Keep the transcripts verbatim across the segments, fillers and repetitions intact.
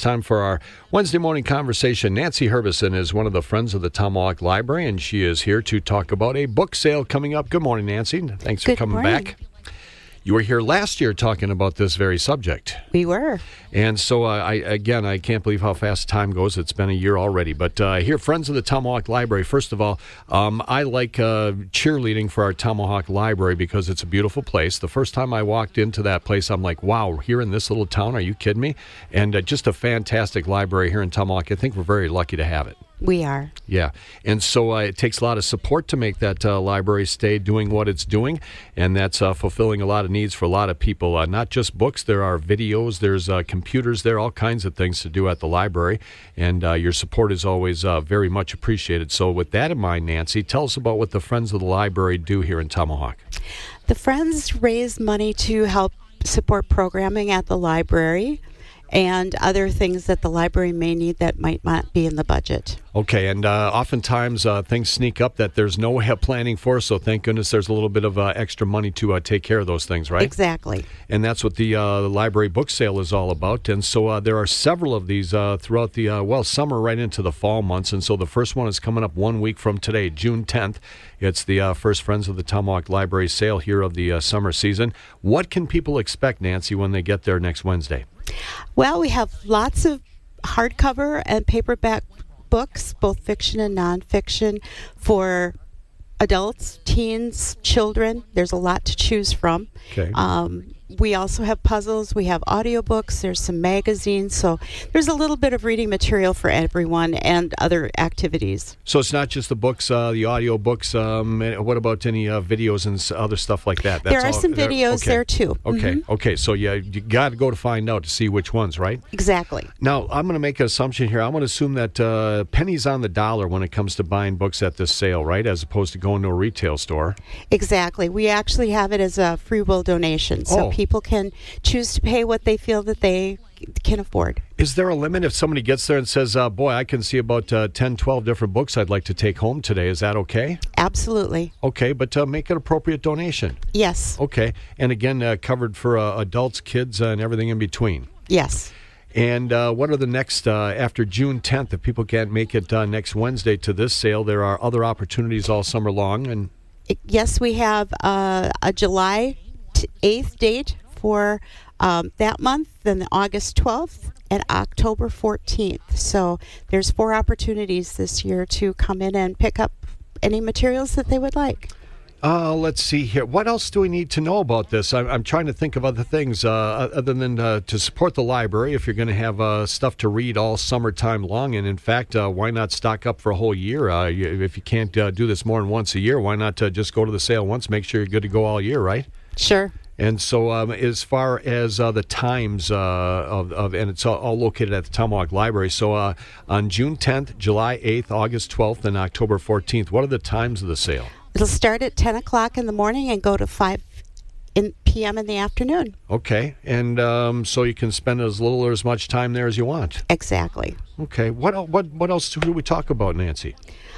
time for our Wednesday morning conversation. Nancy Herbison is one of the friends of the Tomahawk Library, and she is here to talk about a book sale coming up. Good morning, Nancy. Thanks for Good coming morning. back. You were here last year talking about this very subject. We were. And so, uh, I again, I can't believe how fast time goes. It's been a year already. But uh, here, Friends of the Tomahawk Library, first of all, um, I like uh, cheerleading for our Tomahawk Library because it's a beautiful place. The first time I walked into that place, I'm like, wow, here in this little town, are you kidding me? And uh, just a fantastic library here in Tomahawk. I think we're very lucky to have it. We are. Yeah, and so uh, it takes a lot of support to make that uh, library stay doing what it's doing, and that's uh, fulfilling a lot of needs for a lot of people. Uh, not just books, there are videos, there's uh, computers, there are all kinds of things to do at the library, and uh, your support is always uh, very much appreciated. So with that in mind, Nancy, tell us about what the Friends of the Library do here in Tomahawk. The Friends raise money to help support programming at the library and other things that the library may need that might not be in the budget. Okay, and uh, oftentimes uh, things sneak up that there's no help planning for, so thank goodness there's a little bit of uh, extra money to uh, take care of those things, right? Exactly. And that's what the uh, library book sale is all about. And so uh, there are several of these uh, throughout the, uh, well, summer right into the fall months. And so the first one is coming up one week from today, June tenth. It's the uh, first Friends of the Tomahawk Library sale here of the uh, summer season. What can people expect, Nancy, when they get there next Wednesday? Well, we have lots of hardcover and paperback books, both fiction and nonfiction, for adults, teens, children. There's a lot to choose from. Okay. Um, we also have puzzles. We have audiobooks. There's some magazines. So there's a little bit of reading material for everyone and other activities. So it's not just the books, uh, the audio books. Um, and what about any uh, videos and s- other stuff like that? That's there are all, some there- videos okay. there, too. Okay, Mhm. okay. So yeah, you got to go to find out to see which ones, right? Exactly. Now, I'm going to make an assumption here. I'm going to assume that uh, pennies on the dollar when it comes to buying books at this sale, right? As opposed to going to a retail store. Exactly. We actually have it as a free will donation. So Oh. people can choose to pay what they feel that they can afford. Is there a limit if somebody gets there and says, uh, boy, I can see about uh, ten, twelve different books I'd like to take home today. Is that okay? Absolutely. Okay, but uh, make an appropriate donation. Yes. Okay. And again, uh, covered for uh, adults, kids, uh, and everything in between. Yes. And uh, what are the next, uh, after June tenth, if people can't make it uh, next Wednesday to this sale, there are other opportunities all summer long. And Yes, we have uh, a July t- eighth date for um, that month, then the August twelfth, and October fourteenth. So there's four opportunities this year to come in and pick up any materials that they would like. Uh, let's see here. What else do we need to know about this? I'm, I'm trying to think of other things uh, other than uh, to support the library. If you're going to have uh, stuff to read all summertime long, and in fact, uh, why not stock up for a whole year? Uh, you, if you can't uh, do this more than once a year, why not uh, just go to the sale once, make sure you're good to go all year, right? Sure. And so um, as far as uh, the times uh, of, of, and it's all, all located at the Tomahawk Library, so uh, on June tenth, July eighth, August twelfth, and October fourteenth, what are the times of the sale? It'll start at ten o'clock in the morning and go to five p.m. in the afternoon. Okay, and um, so you can spend as little or as much time there as you want. Exactly. Okay, what el- what what else do we talk about, Nancy?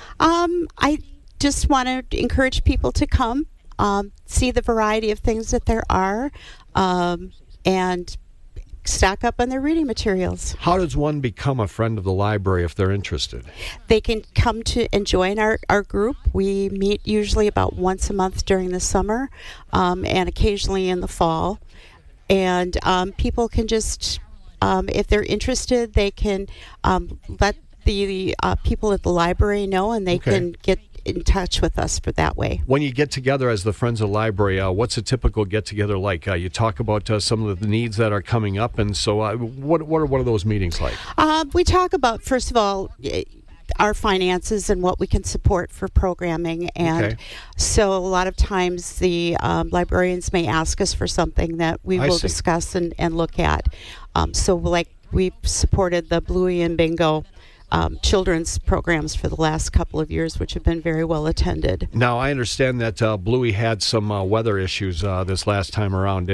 Um, I just want to encourage people to come, um, see the variety of things that there are, um, and stock up on their reading materials. How does one become a friend of the library if they're interested? They can come to and join our, our group. We meet usually about once a month during the summer um, and occasionally in the fall. And um, people can just, um, if they're interested, they can um, let the uh, people at the library know, and they Okay. can get in touch with us for that way. When you get together as the Friends of the Library, uh, what's a typical get-together like? Uh, you talk about uh, some of the needs that are coming up, and so uh, what what are one of those meetings like? Uh, we talk about, first of all, eh, our finances and what we can support for programming. And Okay. so a lot of times the um, librarians may ask us for something that we I will see. discuss and, and look at. Um, so like we've supported the Bluey and Bingo Um, children's programs for the last couple of years, which have been very well attended. Now, I understand that uh, Bluey had some uh, weather issues uh, this last time around, didn't he?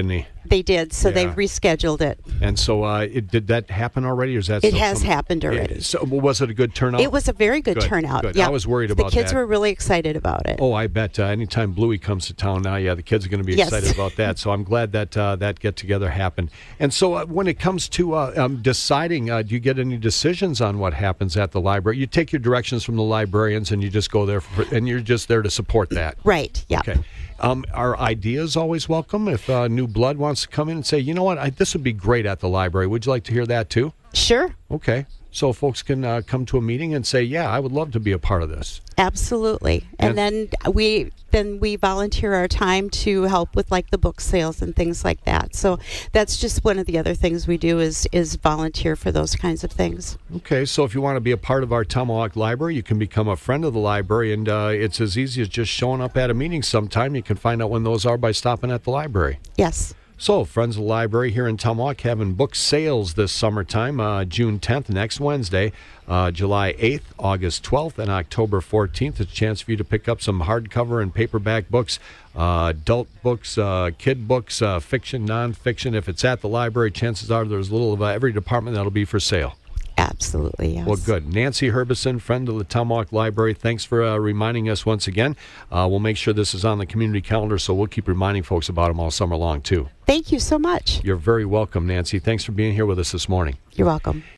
They did, so Yeah. they've rescheduled it. And so, uh, it, did that happen already, or is that It still has some- happened already. Yeah, so, was it a good turnout? It was a very good, Good, turnout. good. Yeah. I was worried the about kids that. were really excited about it. Oh, I bet. Uh, anytime Bluey comes to town now, yeah, the kids are going to be Yes. excited about that. So I'm glad that uh, that get together happened. And so, uh, when it comes to uh, um, deciding, uh, do you get any decisions on what happens at the library? You take your directions from the librarians, and you just go there, for, and you're just there to support that. Right. Yeah. Okay. Um, are ideas always welcome? If uh, new blood wants to come in and say, you know what, I, this would be great at the library. Would you like to hear that too? Sure. Okay. So folks can uh, come to a meeting and say, yeah, I would love to be a part of this. Absolutely. And, And- then we then we volunteer our time to help with like the book sales and things like that. So that's just one of the other things we do is is volunteer for those kinds of things. Okay, so if you want to be a part of our Tomahawk Library, you can become a friend of the library, and uh, it's as easy as just showing up at a meeting sometime. You can find out when those are by stopping at the library. Yes. So, Friends of the Library here in Tomahawk having book sales this summertime, uh, June tenth, next Wednesday, uh, July eighth, August twelfth, and October fourteenth. It's a chance for you to pick up some hardcover and paperback books, uh, adult books, uh, kid books, uh, fiction, nonfiction. If it's at the library, chances are there's a little of uh, every department that'll be for sale. Absolutely, yes. Well, good. Nancy Herbison, friend of the Tomahawk Library, thanks for uh, reminding us once again. Uh, we'll make sure this is on the community calendar, so we'll keep reminding folks about them all summer long, too. Thank you so much. You're very welcome, Nancy. Thanks for being here with us this morning. You're welcome.